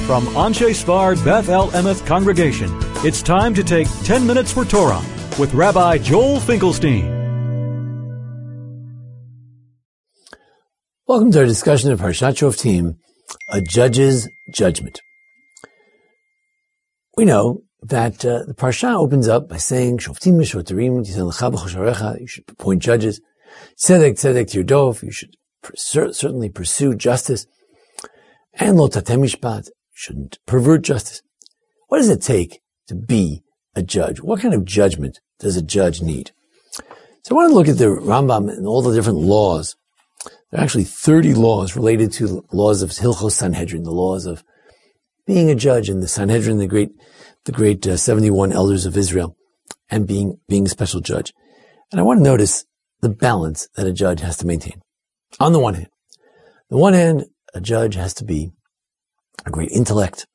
From Anshe Sfard Beth El Emeth Congregation, it's time to take 10 Minutes for Torah with Rabbi Joel Finkelstein. Welcome to our discussion of Parshat Shoftim, a judge's judgment. We know that the Parsha opens up by saying, Shoftim Meshotarim, you should appoint judges. Tzedek, Tzedek Tirdov, you should certainly pursue justice. And Lo Tatem Mishpat, shouldn't pervert justice. What does it take to be a judge? What kind of judgment does a judge need? So I want to look at the Rambam and all the different laws. There are actually 30 laws related to laws of Hilchos Sanhedrin, the laws of being a judge in the Sanhedrin, the great 71 elders of Israel, and being a special judge. And I want to notice the balance that a judge has to maintain. On the one hand, a judge has to be a great intellect.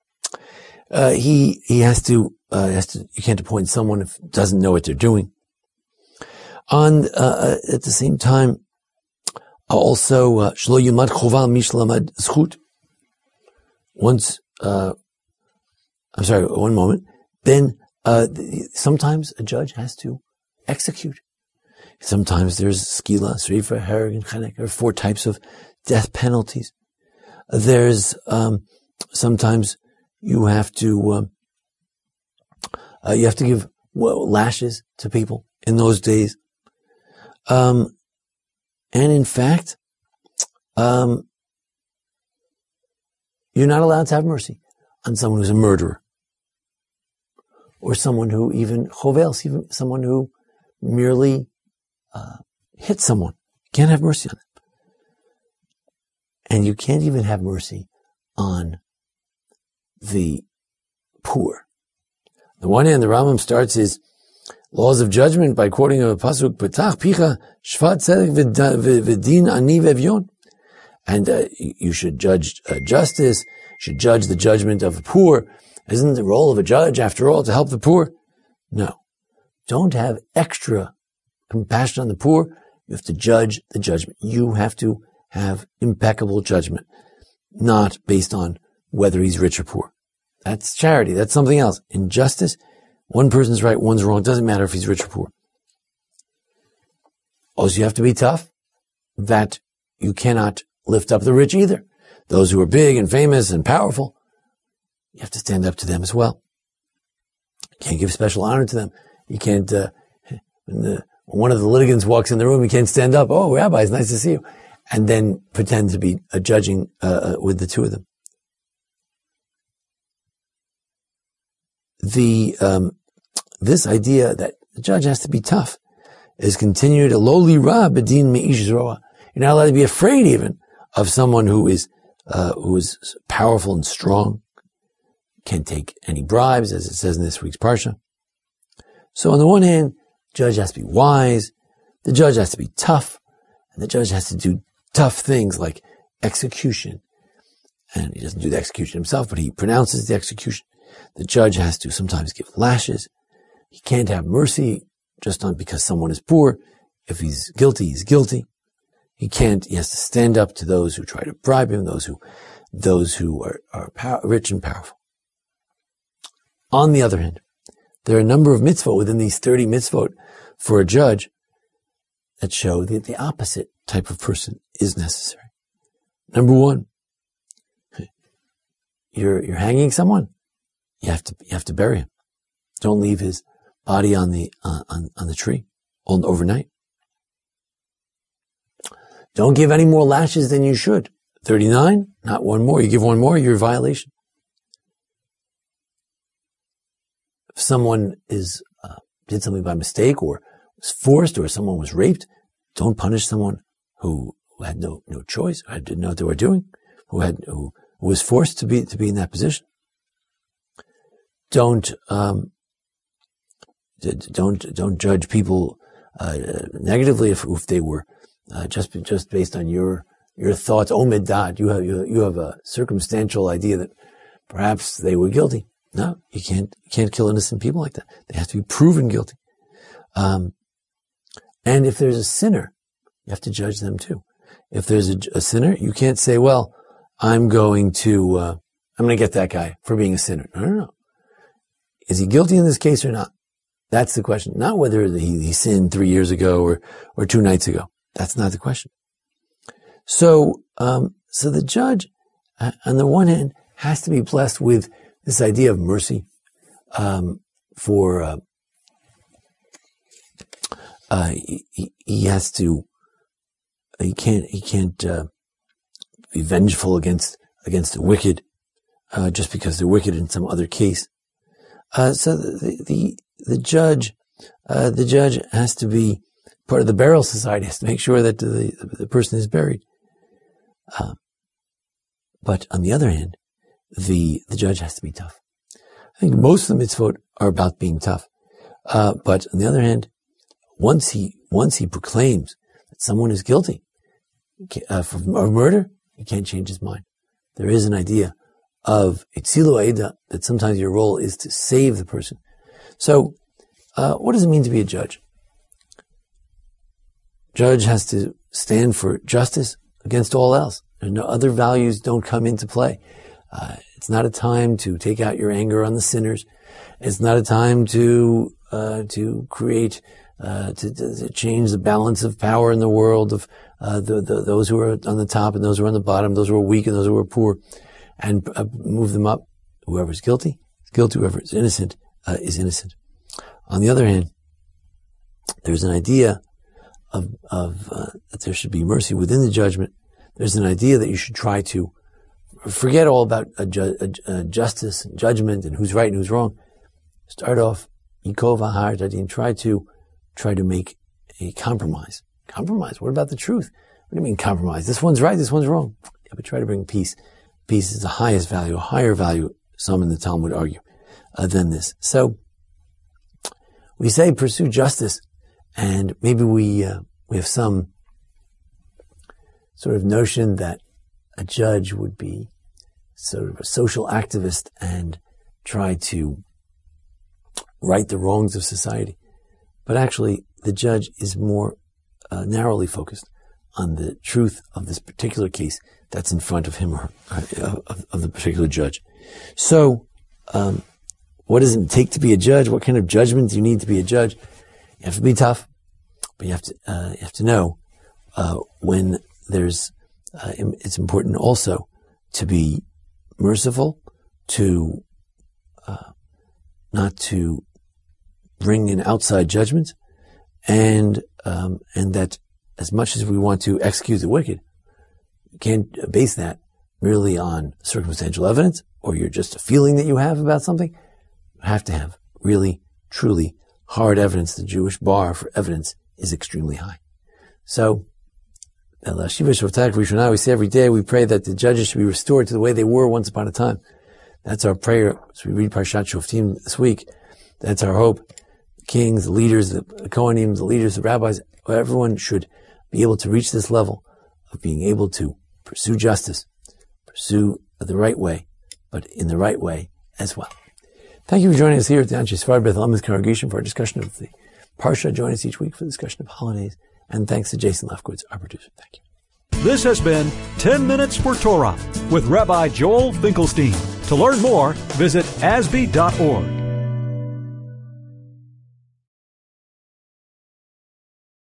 He has to, you can't appoint someone if doesn't know what they're doing. At the same time, also, shlo yumad choval mishlamad zchut. One moment. Then, sometimes a judge has to execute. Sometimes there's skila, srifa, hereg, and chenek. There are 4 types of death penalties. There's, sometimes you have to give lashes to people in those days. And in fact, you're not allowed to have mercy on someone who's a murderer. Or someone who even someone who merely, hit someone. You can't have mercy on them. And you can't even have mercy on the poor. On the one hand, the Rambam starts his laws of judgment by quoting a pasuk, "Petach picha shvat tzedek v'din ani v'evyon," and you should judge justice. Should judge the judgment of the poor. Isn't the role of a judge, after all, to help the poor? No, don't have extra compassion on the poor. You have to judge the judgment. You have to have impeccable judgment, not based on whether he's rich or poor. That's charity. That's something else. In justice, one person's right, one's wrong. It doesn't matter if he's rich or poor. Also, you have to be tough, that you cannot lift up the rich either. Those who are big and famous and powerful, you have to stand up to them as well. You can't give special honor to them. You can't, when one of the litigants walks in the room, you can't stand up. "Oh, Rabbi, it's nice to see you." And then pretend to be judging with the two of them. This idea that the judge has to be tough is continued. Lowly ra bedin meish zroa. You're not allowed to be afraid even of someone who is powerful and strong. Can't take any bribes, as it says in this week's parsha. So on the one hand, the judge has to be wise. The judge has to be tough. And the judge has to do tough things like execution. And he doesn't do the execution himself, but he pronounces the execution. The judge has to sometimes give lashes. He can't have mercy just because someone is poor. If he's guilty, he's guilty. He has to stand up to those who try to bribe him, those who are rich and powerful. On the other hand, there are a number of mitzvot within these 30 mitzvot for a judge that show that the opposite type of person is necessary. Number 1, you're hanging someone. You have to bury him. Don't leave his body on the tree overnight. Don't give any more lashes than you should. 39, not one more. You give one more, you're a violation. If someone did something by mistake or was forced or someone was raped, don't punish someone who had no choice, who didn't know what they were doing, who was forced to be in that position. Don't judge people negatively if they were just based on your thoughts. Omed dat, you have a circumstantial idea that perhaps they were guilty. No, you can't kill innocent people like that. They have to be proven guilty. And if there's a sinner, you have to judge them too. If there's a sinner, you can't say, well, I'm going to I'm going to get that guy for being a sinner. No. Is he guilty in this case or not? That's the question. Not whether he sinned 3 years ago or 2 nights ago. That's not the question. So the judge, on the one hand, has to be blessed with this idea of mercy, he can't be vengeful against the wicked, just because they're wicked in some other case. So the judge has to be part of the burial society, has to make sure that the person is buried. But on the other hand, the judge has to be tough. I think most of the mitzvot are about being tough. But on the other hand, once he proclaims that someone is guilty of murder, he can't change his mind. There is an idea of Itzilu Aida, that sometimes your role is to save the person. So, what does it mean to be a judge? Judge has to stand for justice against all else. There's no other values don't come into play. It's not a time to take out your anger on the sinners. It's not a time to create, to change the balance of power in the world of, those who are on the top and those who are on the bottom, those who are weak and those who are poor, and move them up. Whoever's guilty is guilty. Whoever is innocent innocent. On the other hand, there's an idea of that there should be mercy within the judgment. There's an idea that you should try to forget all about justice and judgment and who's right and who's wrong. Start off, Yikov Ahar Dadim. Try to make a compromise. Compromise? What about the truth? What do you mean compromise? This one's right, this one's wrong. Yeah, but try to bring peace. Peace is the highest value, a higher value, some in the Talmud argue, than this. So, we say pursue justice, and maybe we have some sort of notion that a judge would be sort of a social activist and try to right the wrongs of society. But actually, the judge is more narrowly focused on the truth of this particular case that's in front of him or of the particular judge. So, what does it take to be a judge? What kind of judgment do you need to be a judge? You have to be tough, but you have to know when there's. It's important also to be merciful, to not to bring in outside judgments, and that as much as we want to execute the wicked, you can't base that merely on circumstantial evidence, or you're just a feeling that you have about something. You have to have really, truly hard evidence. The Jewish bar for evidence is extremely high. So, we say every day, we pray that the judges should be restored to the way they were once upon a time. That's our prayer as we read Parshat Shoftim this week. That's our hope. The kings, the leaders, the Kohanim, the leaders, the rabbis, everyone should be able to reach this level of being able to pursue justice, pursue the right way, but in the right way as well. Thank you for joining us here at the Anshe Sfard Beth Elam's congregation for our discussion of the Parsha. Join us each week for the discussion of holidays. And thanks to Jason Lefkowitz, our producer. Thank you. This has been 10 Minutes for Torah with Rabbi Joel Finkelstein. To learn more, visit asb.org.